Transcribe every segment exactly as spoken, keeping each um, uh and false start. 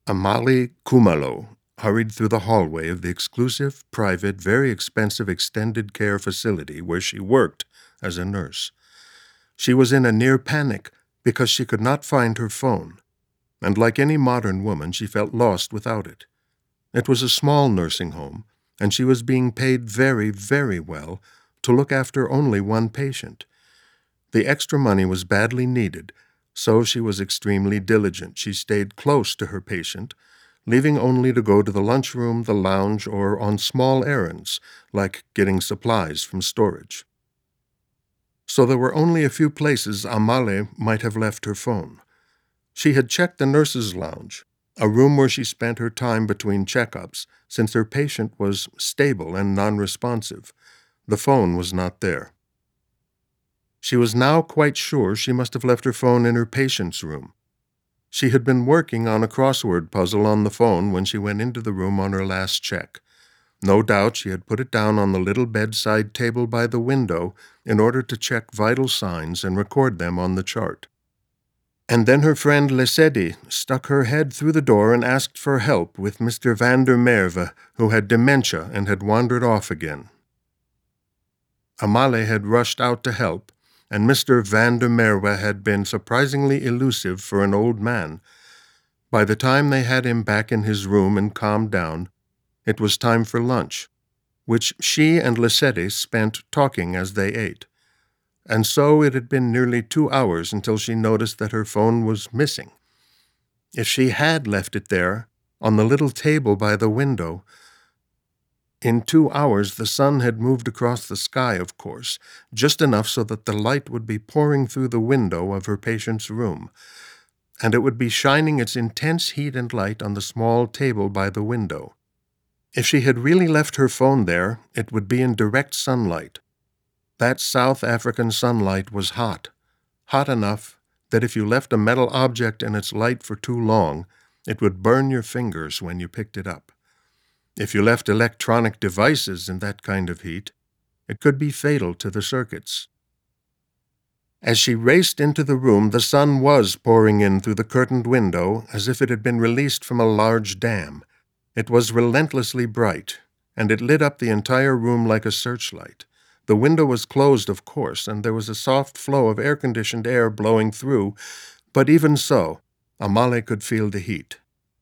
Amale Kumalo hurried through the hallway of the exclusive, private, very expensive extended care facility where she worked as a nurse. She was in a near panic because she could not find her phone, and like any modern woman, she felt lost without it. It was a small nursing home, and she was being paid very, very well to look after only one patient. The extra money was badly needed, so she was extremely diligent. She stayed close to her patient, leaving only to go to the lunchroom, the lounge, or on small errands, like getting supplies from storage. So there were only a few places Amale might have left her phone. She had checked the nurses' lounge, a room where she spent her time between checkups, since her patient was stable and non-responsive. The phone was not there. She was now quite sure she must have left her phone in her patient's room. She had been working on a crossword puzzle on the phone when she went into the room on her last check. No doubt she had put it down on the little bedside table by the window in order to check vital signs and record them on the chart. And then her friend Lesedi stuck her head through the door and asked for help with Mister van der Merwe, who had dementia and had wandered off again. Amale had rushed out to help, and Mister van der Merwe had been surprisingly elusive for an old man. By the time they had him back in his room and calmed down, it was time for lunch, which she and Lesedi spent talking as they ate. And so it had been nearly two hours until she noticed that her phone was missing. If she had left it there, on the little table by the window, in two hours the sun had moved across the sky, of course, just enough so that the light would be pouring through the window of her patient's room, and it would be shining its intense heat and light on the small table by the window. If she had really left her phone there, it would be in direct sunlight. That South African sunlight was hot, hot enough that if you left a metal object in its light for too long, it would burn your fingers when you picked it up. If you left electronic devices in that kind of heat, it could be fatal to the circuits. As she raced into the room, the sun was pouring in through the curtained window as if it had been released from a large dam. It was relentlessly bright, and it lit up the entire room like a searchlight. The window was closed, of course, and there was a soft flow of air-conditioned air blowing through, but even so, Amale could feel the heat.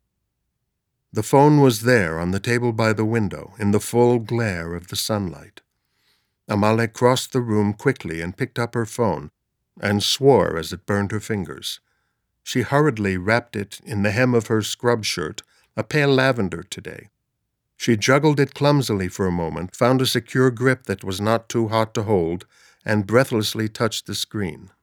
The phone was there on the table by the window, in the full glare of the sunlight. Amale crossed the room quickly and picked up her phone, and swore as it burned her fingers. She hurriedly wrapped it in the hem of her scrub shirt, a pale lavender today. She juggled it clumsily for a moment, found a secure grip that was not too hot to hold, and breathlessly touched the screen.